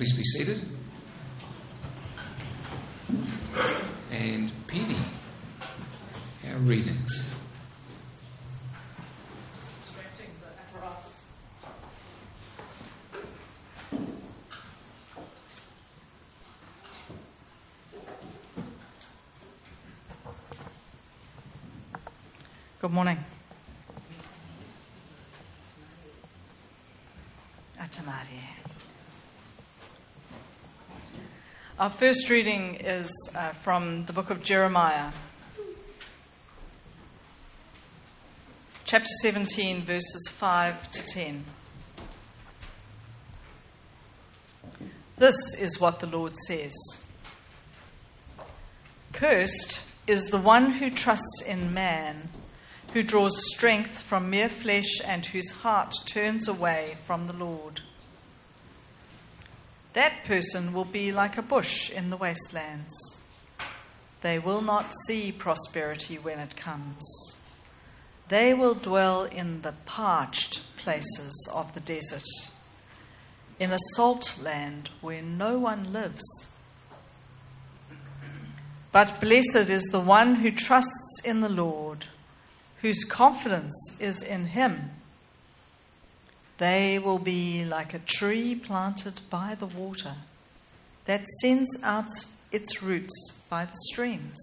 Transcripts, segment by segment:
Please be seated. And Petey, our readings. Good morning. Our first reading is from the book of Jeremiah, chapter 17, verses 5 to 10. This is what the Lord says. Cursed is the one who trusts in man, who draws strength from mere flesh and whose heart turns away from the Lord. That person will be like a bush in the wastelands. They will not see prosperity when it comes. They will dwell in the parched places of the desert, in a salt land where no one lives. But blessed is the one who trusts in the Lord, whose confidence is in him. They will be like a tree planted by the water that sends out its roots by the streams.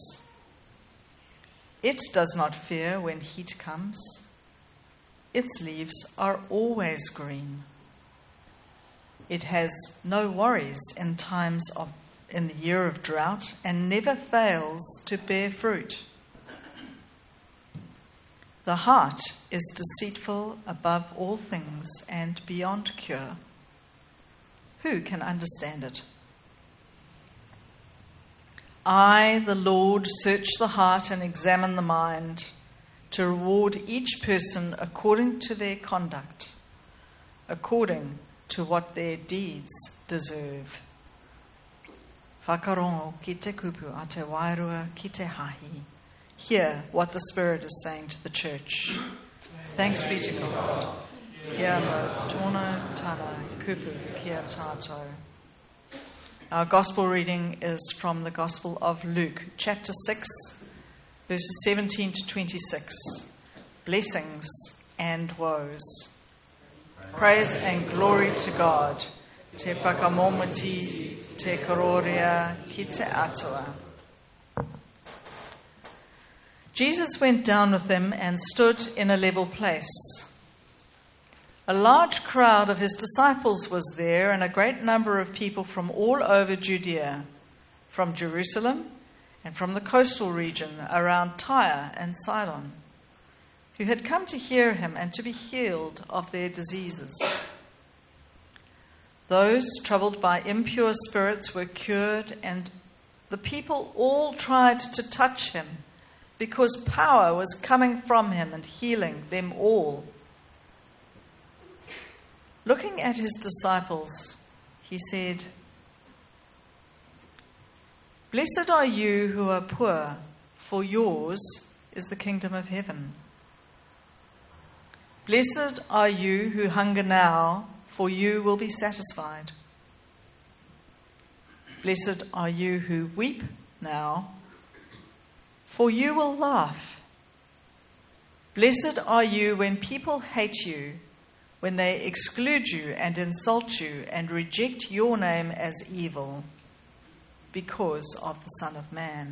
It does not fear when heat comes. Its leaves are always green. It has no worries in the year of drought and never fails to bear fruit. The heart is deceitful above all things and beyond cure. Who can understand it? I, the Lord, search the heart and examine the mind, to reward each person according to their conduct, according to what their deeds deserve. Whakarongo ki te kupu a te wairua ki te hahi. Hear what the Spirit is saying to the church. Thanks be to God. Kia mo tōna tana kupu kia tātou. Our gospel reading is from the Gospel of Luke, chapter 6, verses 17 to 26. Blessings and woes. Praise and glory to God. Te whakamomoti, te kororia, ki te atua. Jesus went down with them and stood in a level place. A large crowd of his disciples was there, and a great number of people from all over Judea, from Jerusalem and from the coastal region around Tyre and Sidon, who had come to hear him and to be healed of their diseases. Those troubled by impure spirits were cured, and the people all tried to touch him, because power was coming from him and healing them all. Looking at his disciples, he said, "Blessed are you who are poor, for yours is the kingdom of heaven. Blessed are you who hunger now, for you will be satisfied. Blessed are you who weep now, for you will laugh. Blessed are you when people hate you, when they exclude you and insult you and reject your name as evil, because of the Son of Man.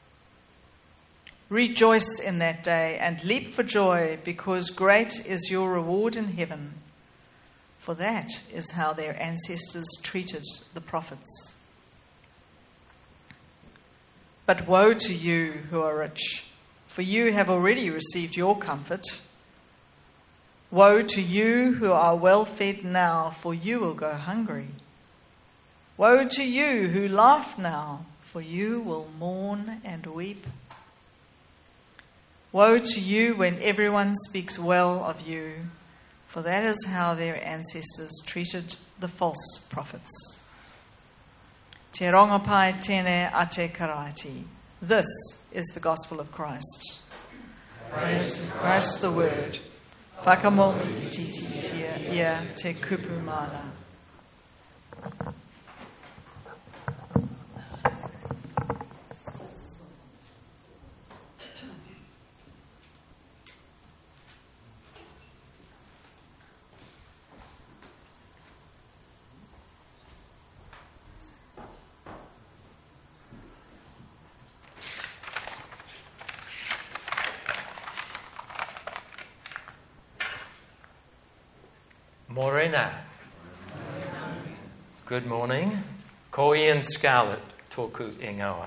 Rejoice in that day and leap for joy, because great is your reward in heaven. For that is how their ancestors treated the prophets. But woe to you who are rich, for you have already received your comfort. Woe to you who are well fed now, for you will go hungry. Woe to you who laugh now, for you will mourn and weep. Woe to you when everyone speaks well of you, for that is how their ancestors treated the false prophets. Te rongopai tēnei a te karaiti. This is the gospel of Christ. Praise Christ the Word. Whakamomi tititia ia te kupu mana. Morena. Good morning. Ko Ian Scarlett, tōku ingoa.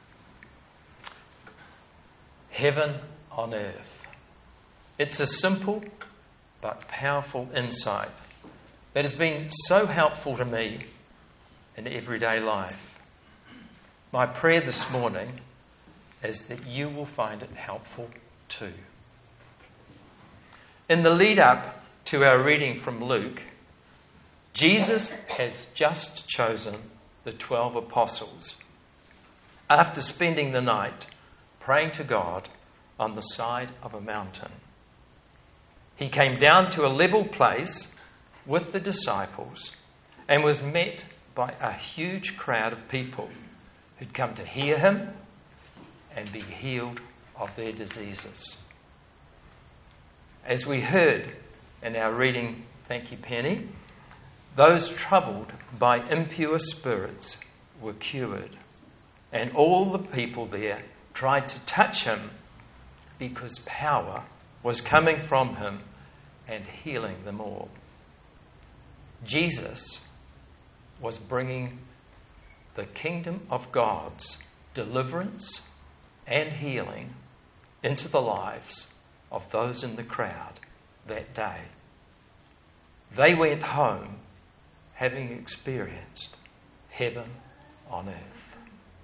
Heaven on earth. It's a simple but powerful insight that has been so helpful to me in everyday life. My prayer this morning is that you will find it helpful too. In the lead up to our reading from Luke, Jesus has just chosen the 12 apostles after spending the night praying to God on the side of a mountain. He came down to a level place with the disciples and was met by a huge crowd of people who'd come to hear him and be healed of their diseases. As we heard in our reading, thank you, Penny, those troubled by impure spirits were cured, and all the people there tried to touch him because power was coming from him and healing them all. Jesus was bringing the kingdom of God's deliverance and healing into the lives of those in the crowd that day. They went home having experienced heaven on earth.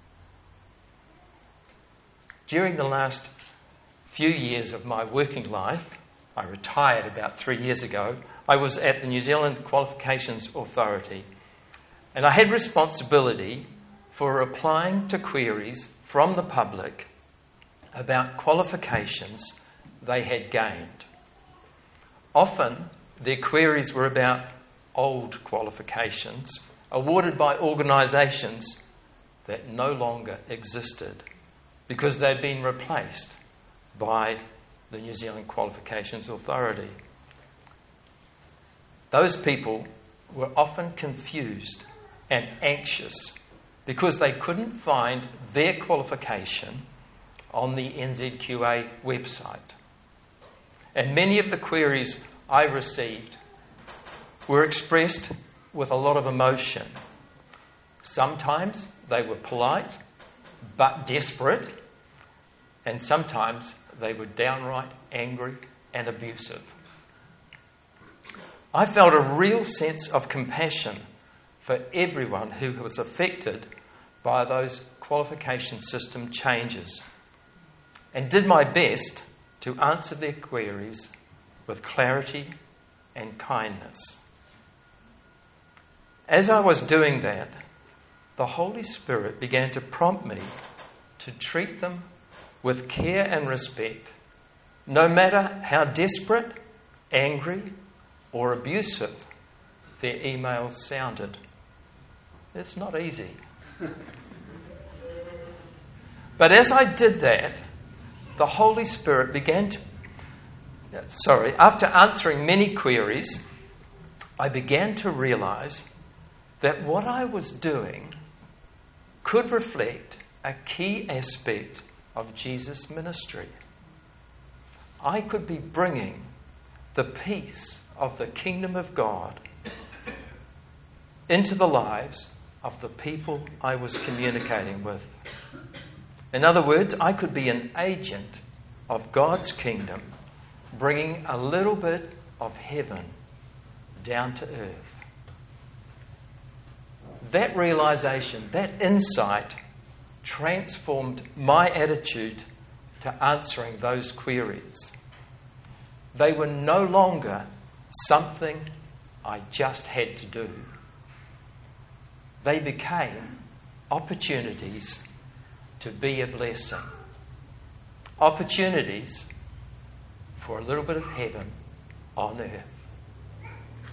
During the last few years of my working life, I retired about 3 years ago, I was at the New Zealand Qualifications Authority, and I had responsibility for replying to queries from the public about qualifications they had gained. Often, their queries were about old qualifications awarded by organisations that no longer existed because they'd been replaced by the New Zealand Qualifications Authority. Those people were often confused and anxious because they couldn't find their qualification on the NZQA website. And many of the queries I received were expressed with a lot of emotion. Sometimes they were polite but desperate, and sometimes they were downright angry and abusive. I felt a real sense of compassion for everyone who was affected by those qualification system changes, and did my best to answer their queries with clarity and kindness. As I was doing that, the Holy Spirit began to prompt me to treat them with care and respect, no matter how desperate, angry, or abusive their emails sounded. It's not easy. But as I did that, the Holy Spirit after answering many queries, I began to realise that what I was doing could reflect a key aspect of Jesus' ministry. I could be bringing the peace of the kingdom of God into the lives of the people I was communicating with. In other words, I could be an agent of God's kingdom, bringing a little bit of heaven down to earth. That realization, that insight, transformed my attitude to answering those queries. They were no longer something I just had to do. They became opportunities to be a blessing. Opportunities for a little bit of heaven on earth.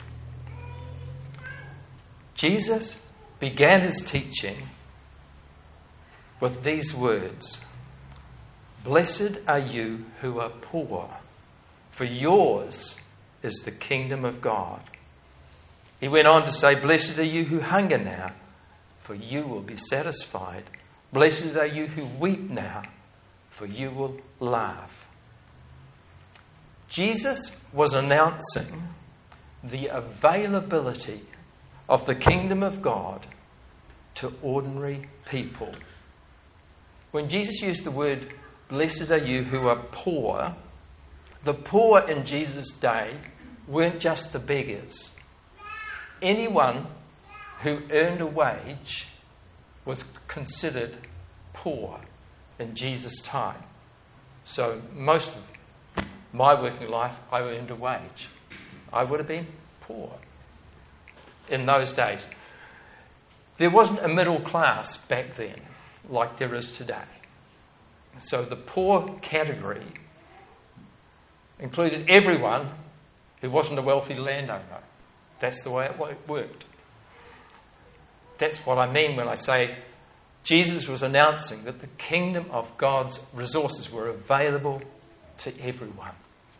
Jesus began his teaching with these words: "Blessed are you who are poor, for yours is the kingdom of God." He went on to say, "Blessed are you who hunger now, for you will be satisfied. Blessed are you who weep now, for you will laugh." Jesus was announcing the availability of the kingdom of God to ordinary people. When Jesus used the word, "Blessed are you who are poor," the poor in Jesus' day weren't just the beggars. Anyone who earned a wage was considered poor in Jesus' time. So most of my working life, I earned a wage. I would have been poor in those days. There wasn't a middle class back then like there is today. So the poor category included everyone who wasn't a wealthy landowner. That's the way it worked. That's what I mean when I say Jesus was announcing that the kingdom of God's resources were available to everyone.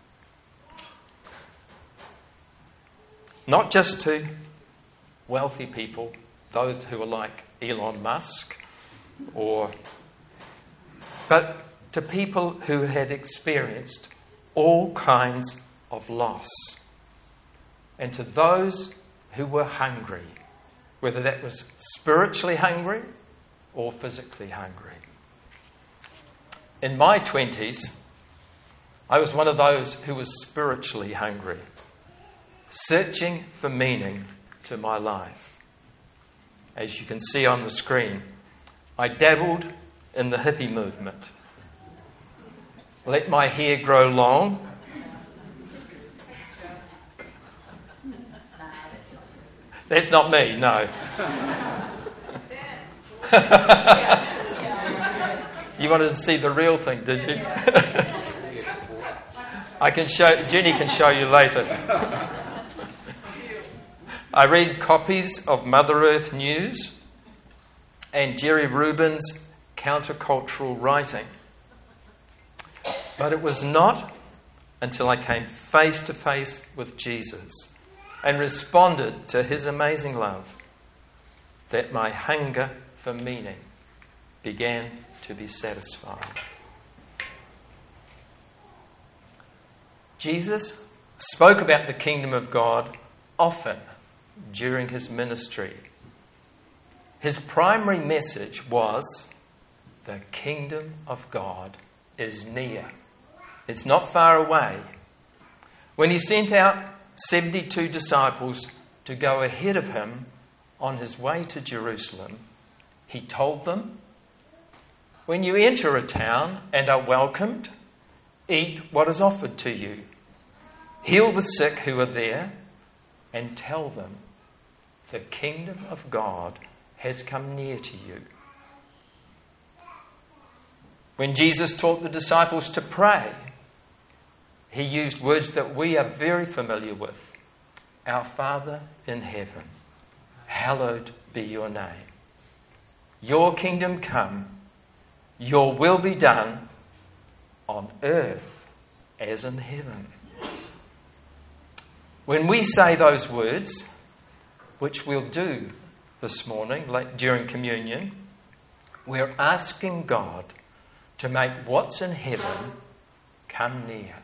Not just to wealthy people, those who are like Elon Musk, but to people who had experienced all kinds of loss. And to those who were hungry, whether that was spiritually hungry or physically hungry. In my 20s, I was one of those who was spiritually hungry, searching for meaning to my life. As you can see on the screen, I dabbled in the hippie movement. Let my hair grow long. That's not me, no. You wanted to see the real thing, did you? Jenny can show you later. I read copies of Mother Earth News and Jerry Rubin's countercultural writing. But it was not until I came face to face with Jesus and responded to his amazing love that my hunger for meaning began to be satisfied. Jesus spoke about the kingdom of God often during his ministry. His primary message was, the kingdom of God is near. It's not far away. When he sent out 72 disciples to go ahead of him on his way to Jerusalem, he told them, when you enter a town and are welcomed, eat what is offered to you. Heal the sick who are there and tell them the kingdom of God has come near to you. When Jesus taught the disciples to pray, he used words that we are very familiar with. Our Father in heaven, hallowed be your name. Your kingdom come, your will be done on earth as in heaven. When we say those words, which we'll do this morning during communion, we're asking God to make what's in heaven come near.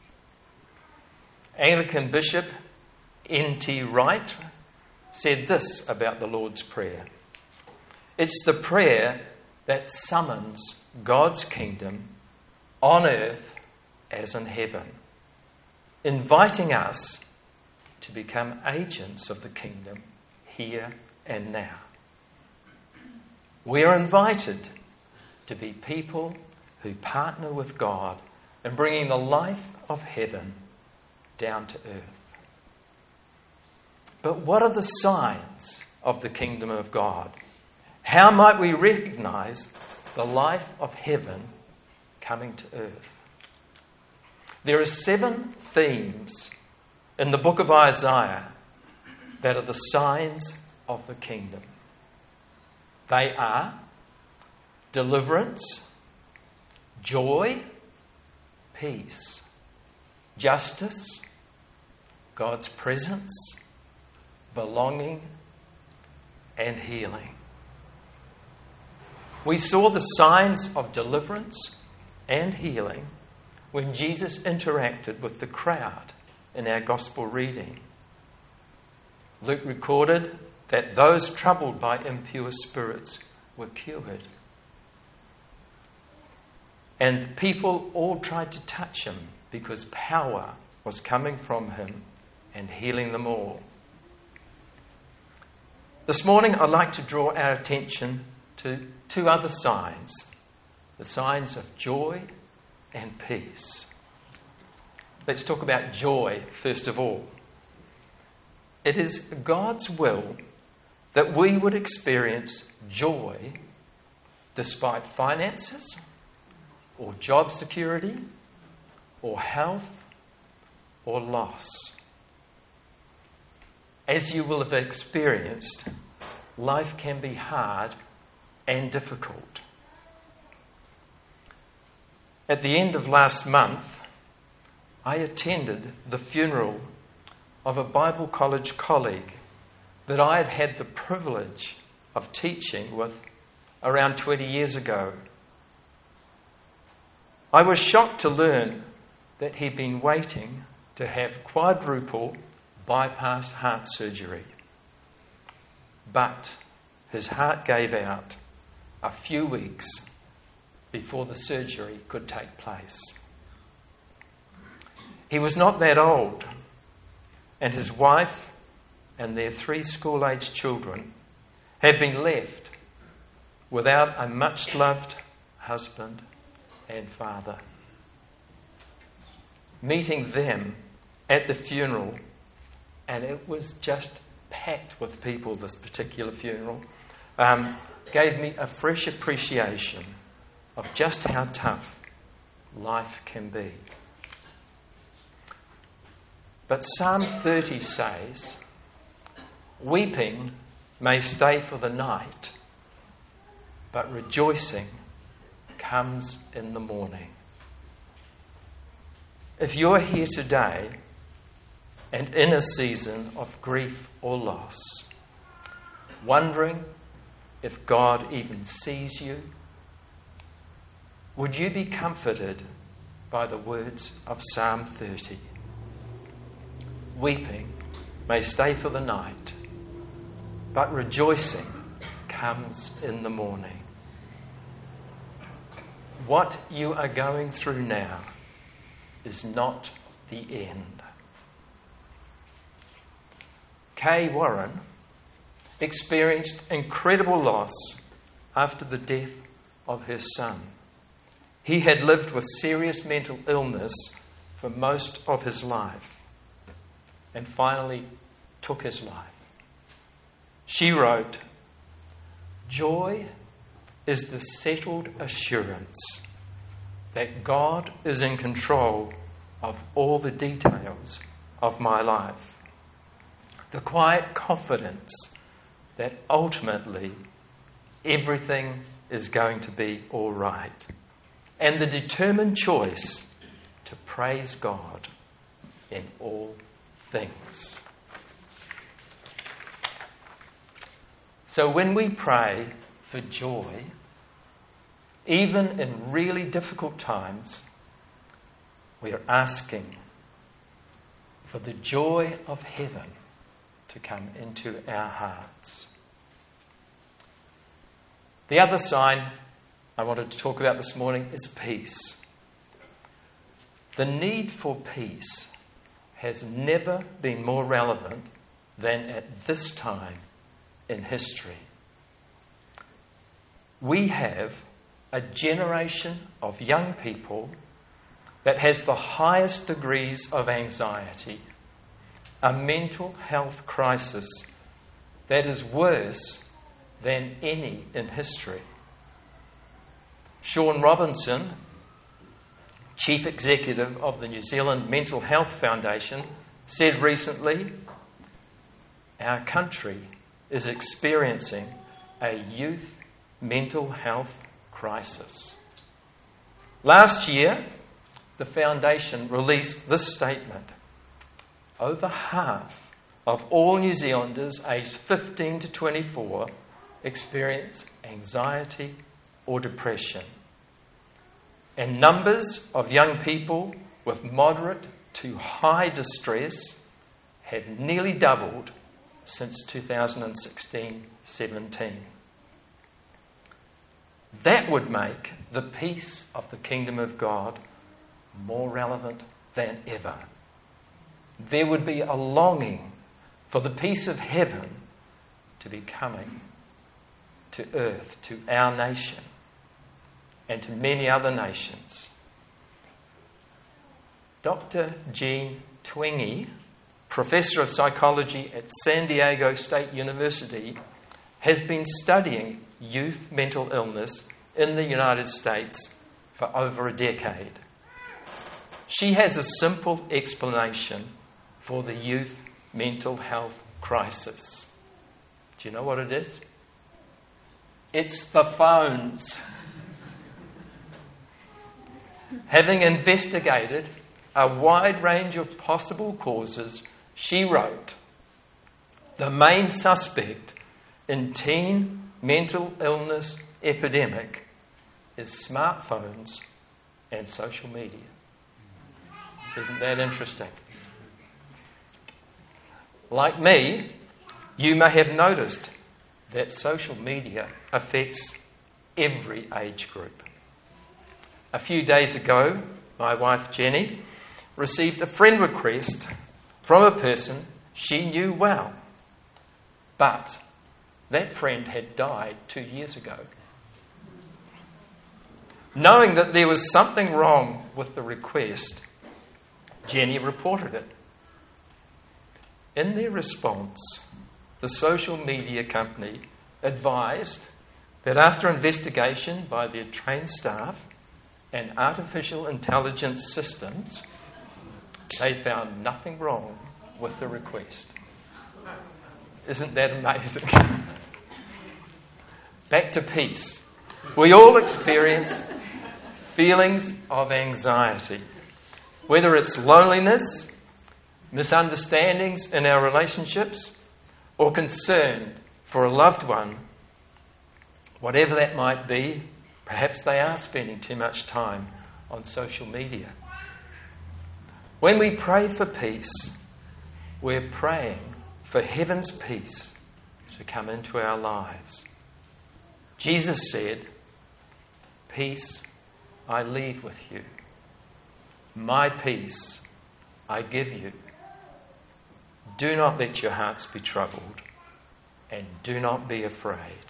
Anglican Bishop N.T. Wright said this about the Lord's Prayer. It's the prayer that summons God's kingdom on earth as in heaven, inviting us to become agents of the kingdom here and now. We are invited to be people who partner with God in bringing the life of heaven down to earth. But what are the signs of the kingdom of God? How might we recognize the life of heaven coming to earth? There are 7 themes in the book of Isaiah that are the signs of the kingdom. They are deliverance, joy, peace, justice, God's presence, belonging, and healing. We saw the signs of deliverance and healing when Jesus interacted with the crowd in our gospel reading. Luke recorded that those troubled by impure spirits were cured. And people all tried to touch him because power was coming from him and healing them all. This morning I'd like to draw our attention to two other signs, the signs of joy and peace. Let's talk about joy first of all. It is God's will that we would experience joy despite finances or job security or health or loss. As you will have experienced, life can be hard and difficult. At the end of last month, I attended the funeral of a Bible college colleague that I had had the privilege of teaching with around 20 years ago. I was shocked to learn that he'd been waiting to have quadruple bypass heart surgery. But his heart gave out a few weeks before the surgery could take place. He was not that old, and his wife and their 3 school-aged children had been left without a much-loved husband and father. Meeting them at the funeral, and it was just packed with people, this particular funeral, gave me a fresh appreciation of just how tough life can be. But Psalm 30 says, "Weeping may stay for the night, but rejoicing comes in the morning." If you're here today and in a season of grief or loss, wondering if God even sees you, would you be comforted by the words of Psalm 30? Weeping may stay for the night, but rejoicing comes in the morning. What you are going through now is not the end. Kay Warren experienced incredible loss after the death of her son. He had lived with serious mental illness for most of his life and finally took his life. She wrote, "Joy is the settled assurance that God is in control of all the details of my life. The quiet confidence that ultimately everything is going to be all right. And the determined choice to praise God in all things." So when we pray for joy, even in really difficult times, we are asking for the joy of heaven to come into our hearts. The other sign I wanted to talk about this morning is peace. The need for peace has never been more relevant than at this time in history. We have a generation of young people that has the highest degrees of anxiety, a mental health crisis that is worse than any in history. Sean Robinson, Chief Executive of the New Zealand Mental Health Foundation, said recently, "Our country is experiencing a youth mental health crisis." Last year, the foundation released this statement: over half of all New Zealanders aged 15 to 24 experience anxiety or depression. And numbers of young people with moderate to high distress have nearly doubled since 2016-17. That would make the peace of the kingdom of God more relevant than ever. There would be a longing for the peace of heaven to be coming to earth, to our nation, and to many other nations. Dr. Jean Twenge, Professor of Psychology at San Diego State University, has been studying youth mental illness in the United States for over a decade. She has a simple explanation for the youth mental health crisis. Do you know what it is? It's the phones. Having investigated a wide range of possible causes, she wrote, the main suspect in teen mental illness epidemic is smartphones and social media. Isn't that interesting? Like me, you may have noticed that social media affects every age group. A few days ago, my wife Jenny received a friend request from a person she knew well. But that friend had died 2 years ago. Knowing that there was something wrong with the request, Jenny reported it. In their response, the social media company advised that after investigation by their trained staff and artificial intelligence systems, they found nothing wrong with the request. Isn't that amazing? Back to peace. We all experience feelings of anxiety, whether it's loneliness, misunderstandings in our relationships, or concern for a loved one. Whatever that might be, perhaps they are spending too much time on social media. When we pray for peace, we're praying for heaven's peace to come into our lives. Jesus said, "Peace I leave with you. My peace I give you. Do not let your hearts be troubled, and do not be afraid."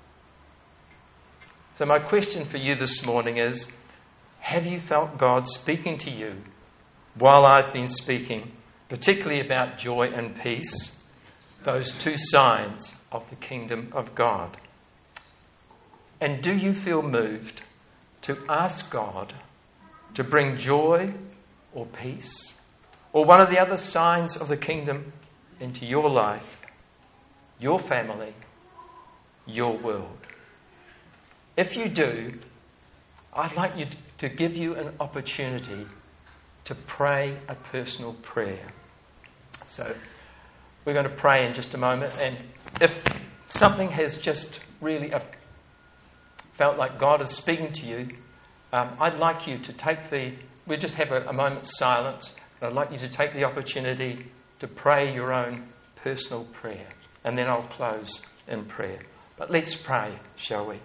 So my question for you this morning is, have you felt God speaking to you while I've been speaking, particularly about joy and peace, those two signs of the kingdom of God? And do you feel moved to ask God to bring joy or peace or one of the other signs of the kingdom into your life, your family, your world? If you do, I'd like you to give you an opportunity to pray a personal prayer. So we're going to pray in just a moment, and if something has just really felt like God is speaking to you, I'd like you to we'll just have a moment's silence, and I'd like you to take the opportunity to pray your own personal prayer, and then I'll close in prayer. But let's pray, shall we?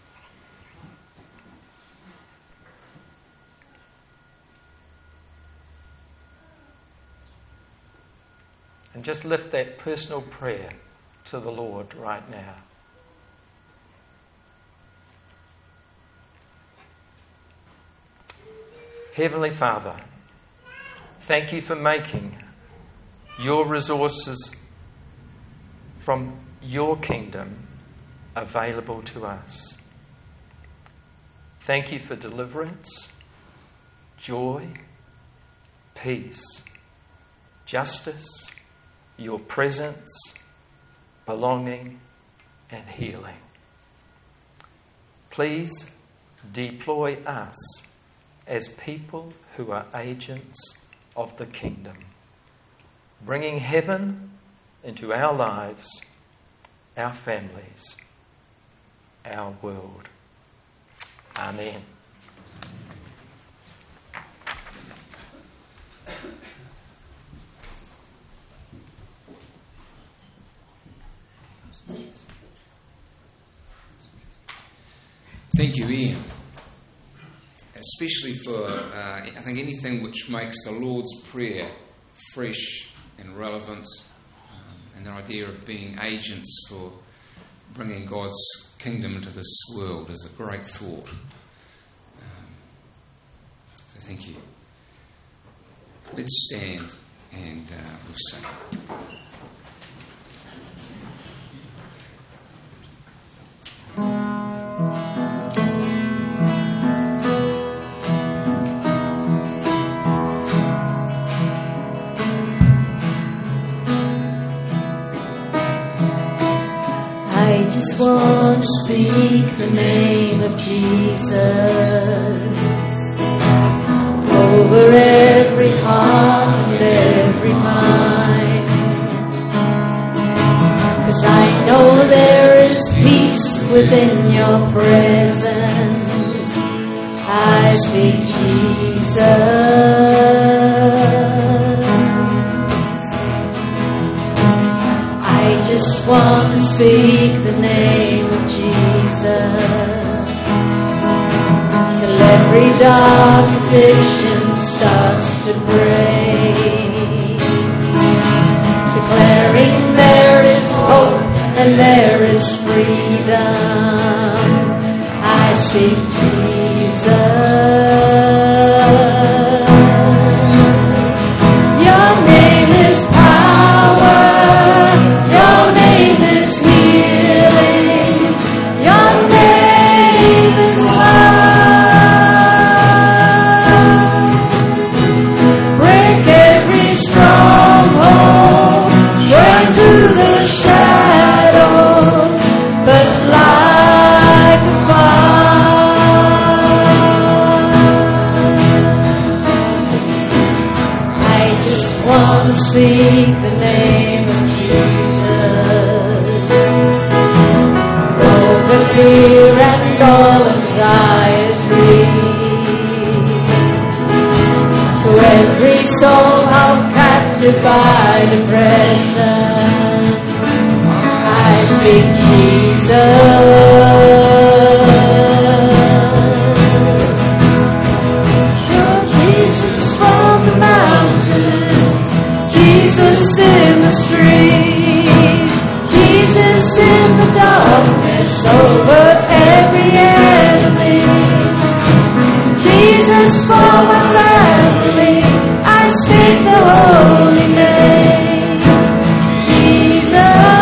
And just lift that personal prayer to the Lord right now. Heavenly Father, thank you for making your resources from your kingdom available to us. Thank you for deliverance, joy, peace, justice, your presence, belonging, and healing. Please deploy us as people who are agents of the kingdom, bringing heaven into our lives, our families, our world. Amen. Thank you, Ian. Especially for, I think, anything which makes the Lord's Prayer fresh and relevant, and the idea of being agents for bringing God's kingdom into this world is a great thought. So thank you. Let's stand and we'll sing. I just want to speak the name of Jesus over every heart and every mind, 'cause I know there is peace within your presence. I speak Jesus. I just want to speak the name of Jesus, till every dark addiction starts to break, declaring there is hope and there is freedom. I speak Jesus. Your name is power. Your name is healing. Your name is love. Break every stronghold. Shine through the shadows, but like a fire. I just want to speak the name of Jesus over fear and all anxiety, to every soul held captive by depression. I speak Jesus. Show Jesus from the mountains, Jesus in the streets, Jesus in the darkness over every enemy, Jesus for my family. I speak the holy name, Jesus.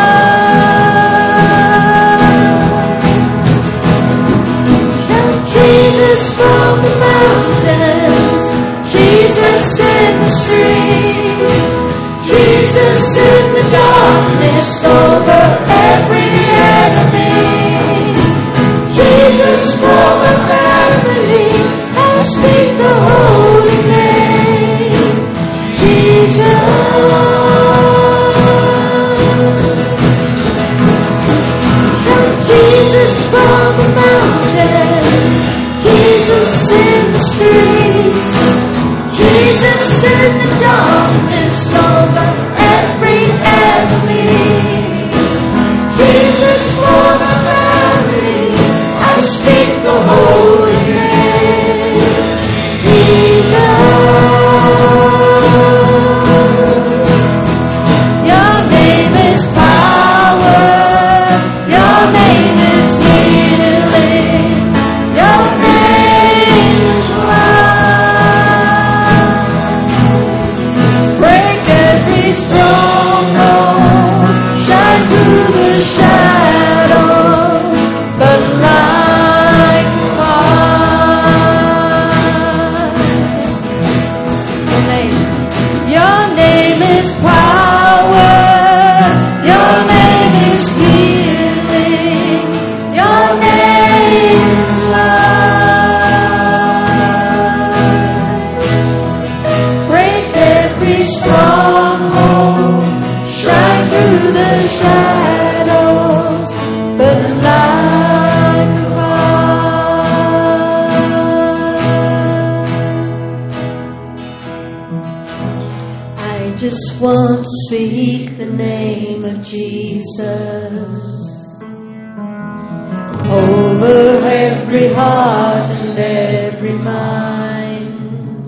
Shout Jesus from the mountains, Jesus in the streets, Jesus in the darkness over every enemy, Jesus for my family. I speak the holy name, Jesus. Shout Jesus from the mountains, Jesus in the streets, Jesus in the darkness over every enemy, Jesus for my family. I speak the holy name, Jesus. Your name is power, your name is healing, your name is love. Break every stronghold, shine through the shadows, but like fire. Your name is power, your name is healing, your name is love. Break every stronghold, shine through the shadows, but like fire. I just want to speak the name of Jesus over every every heart and every mind.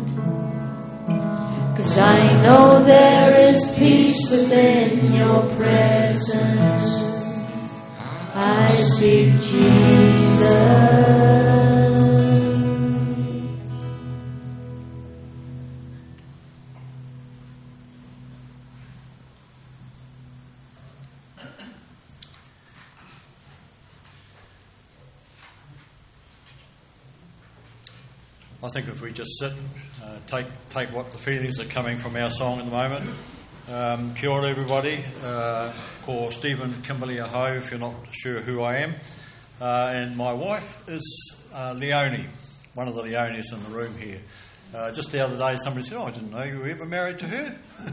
'Cause I know there is peace within your presence. I speak Jesus. I think if we just sit, take what the feelings are coming from our song at the moment. Kia ora everybody, ko Stephen Kimberley Aho, if you're not sure who I am. And my wife is Leonie, one of the Leonies in the room here. Just the other day somebody said, I didn't know you were ever married to her.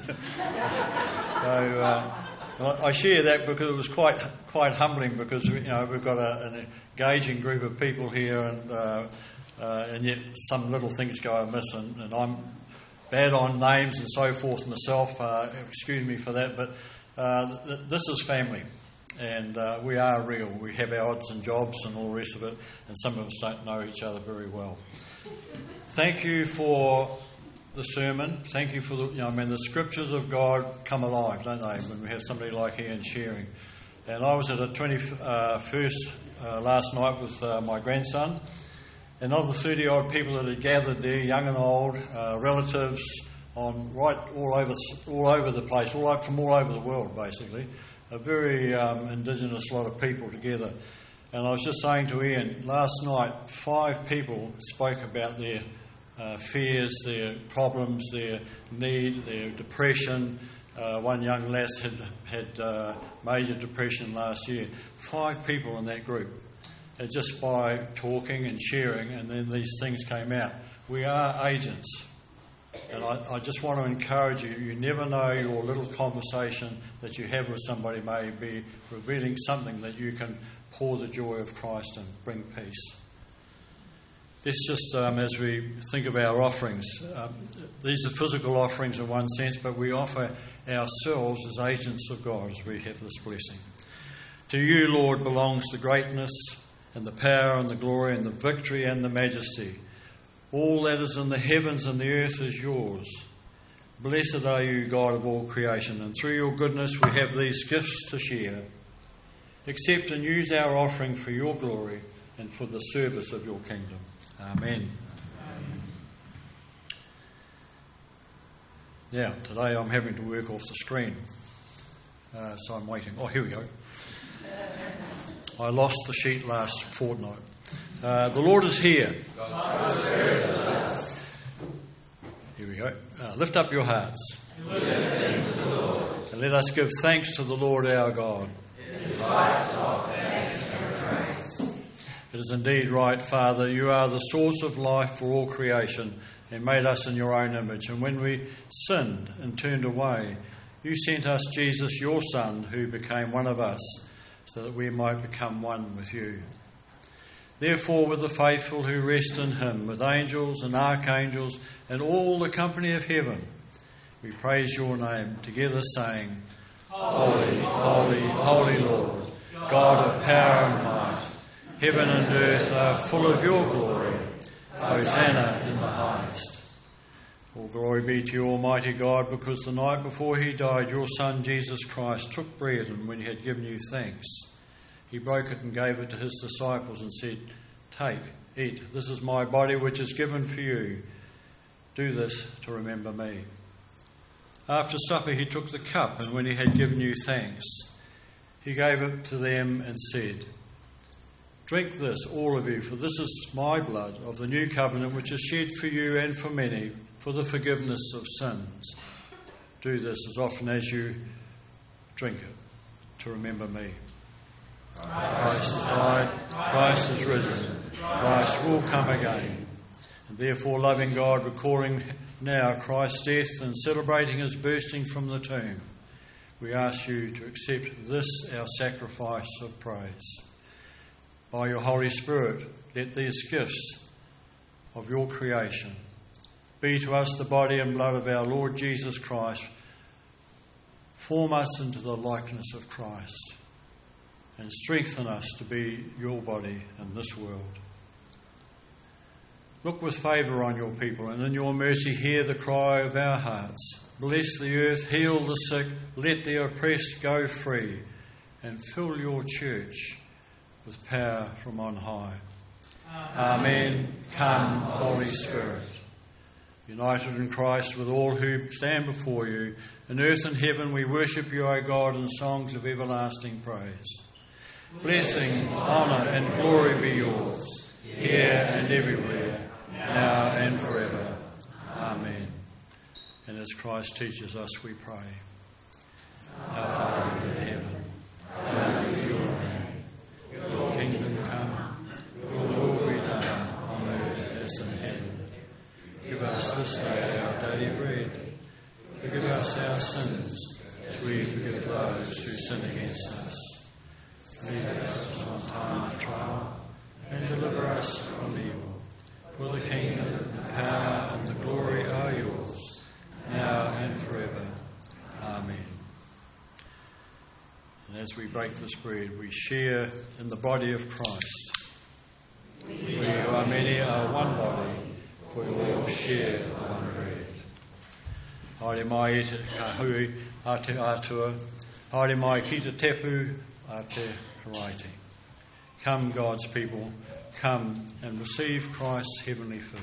So I share that because it was quite humbling, because we've got an engaging group of people here, and yet some little things go amiss, and I'm bad on names and so forth myself. Excuse me for that, but this is family, and we are real. We have our odds and jobs and all the rest of it, and some of us don't know each other very well. Thank you for the sermon. Thank you for the scriptures of God come alive, don't they, when we have somebody like Ian sharing. And I was at a 21st last night with my grandson. And of the 30-odd people that had gathered there, young and old, relatives all over the place, from all over the world, basically, a very indigenous lot of people together. And I was just saying to Ian, last night, 5 people spoke about their fears, their problems, their need, their depression. One young lass had major depression last year. 5 people in that group. And just by talking and sharing, and then these things came out. We are agents. And I just want to encourage you, you never know, your little conversation that you have with somebody may be revealing something that you can pour the joy of Christ and bring peace. This just, as we think of our offerings, these are physical offerings in one sense, but we offer ourselves as agents of God as we have this blessing. To you, Lord, belongs the greatness and the power and the glory and the victory and the majesty. All that is in the heavens and the earth is yours. Blessed are you, God of all creation, and through your goodness we have these gifts to share. Accept and use our offering for your glory and for the service of your kingdom. Amen. Now, today I'm having to work off the screen, so I'm waiting. Oh, here we go. I lost the sheet last fortnight. The Lord is here. Here we go. Lift up your hearts. And let us give thanks to the Lord our God. It is indeed right, Father. You are the source of life for all creation and made us in your own image. And when we sinned and turned away, you sent us Jesus, your Son, who became one of us, so that we might become one with you. Therefore, with the faithful who rest in him, with angels and archangels and all the company of heaven, we praise your name together, saying, Holy, holy, holy Lord, God of power and might, heaven and earth are full of your glory. Hosanna in the highest. All glory be to you, Almighty God, because the night before he died, your Son, Jesus Christ, took bread, and when he had given you thanks, he broke it and gave it to his disciples and said, Take, eat, this is my body which is given for you. Do this to remember me. After supper he took the cup, and when he had given you thanks, he gave it to them and said, Drink this, all of you, for this is my blood of the new covenant which is shed for you and for many, for the forgiveness of sins. Do this as often as you drink it, to remember me. Christ has died, Christ is risen, Christ will come again. And therefore, loving God, recalling now Christ's death and celebrating his bursting from the tomb, we ask you to accept this, our sacrifice of praise. By your Holy Spirit, let these gifts of your creation be to us the body and blood of our Lord Jesus Christ. Form us into the likeness of Christ and strengthen us to be your body in this world. Look with favour on your people, and in your mercy hear the cry of our hearts. Bless the earth, heal the sick, let the oppressed go free, and fill your church with power from on high. Amen. Come, Holy Spirit. United in Christ with all who stand before you, in earth and heaven we worship you, O God, in songs of everlasting praise. Blessing, honour and glory be yours, here and everywhere, now and forever. Amen. And as Christ teaches us, we pray. Our Father in heaven, hallowed be your name. Your kingdom come, your will be done on earth as in heaven. Give us this day our daily bread. Forgive us our sins, as we forgive those who sin against us. Lead us on time of trial, and deliver us from evil. For the kingdom, the power, and the glory are yours, now and forever. Amen. And as we break this bread, we share in the body of Christ. We who are many are one body, for we all share the one bread. Haere mai e te kahui a te atua, haere mai ki te tepu a te karaiti. Come, God's people, come and receive Christ's heavenly food.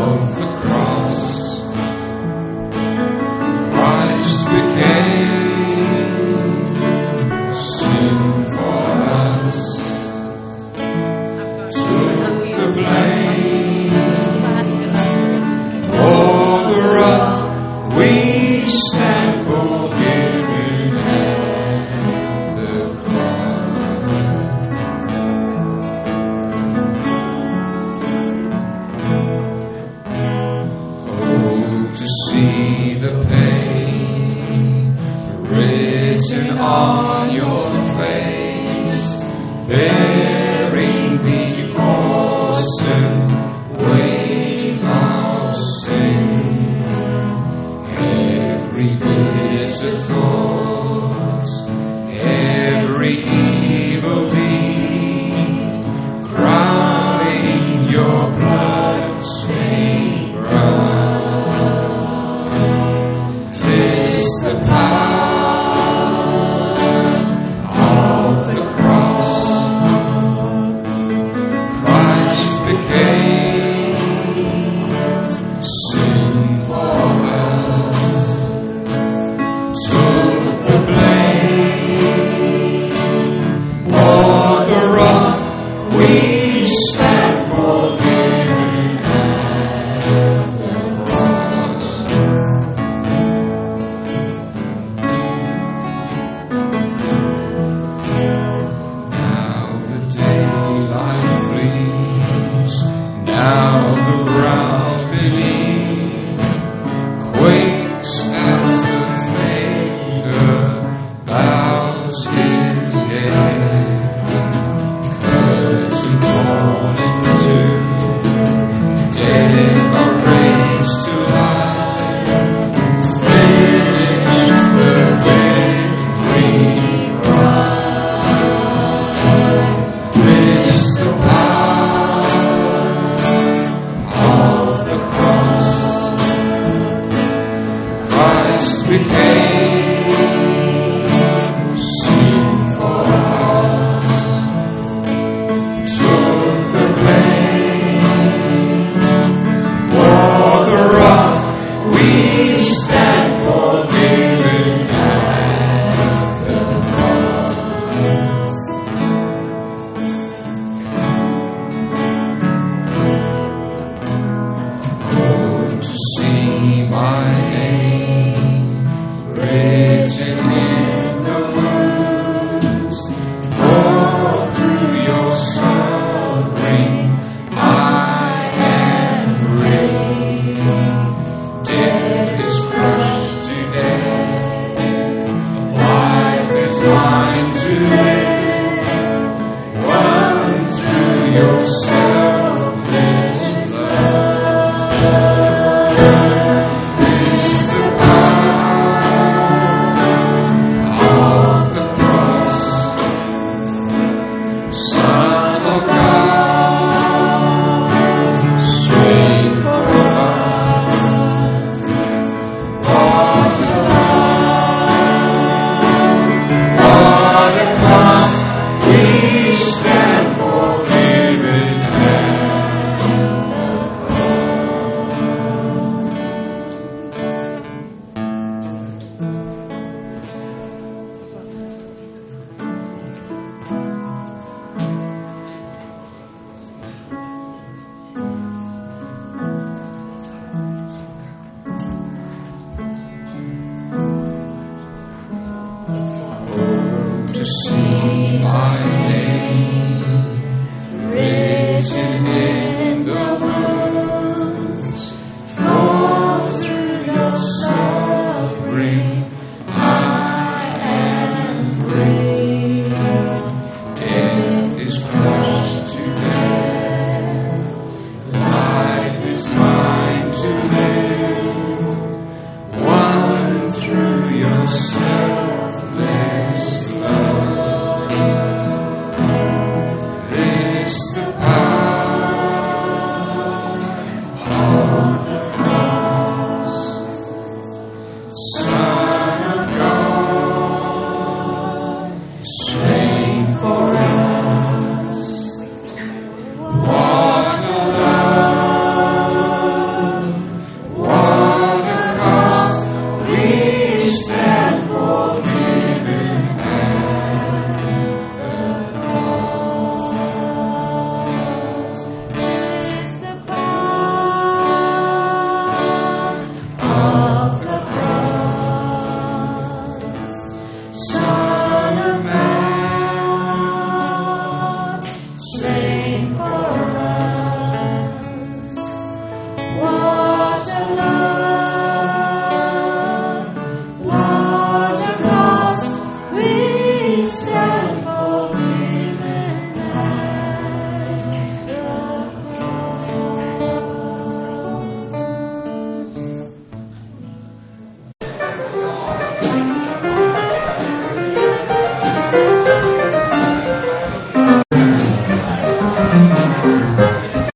see my name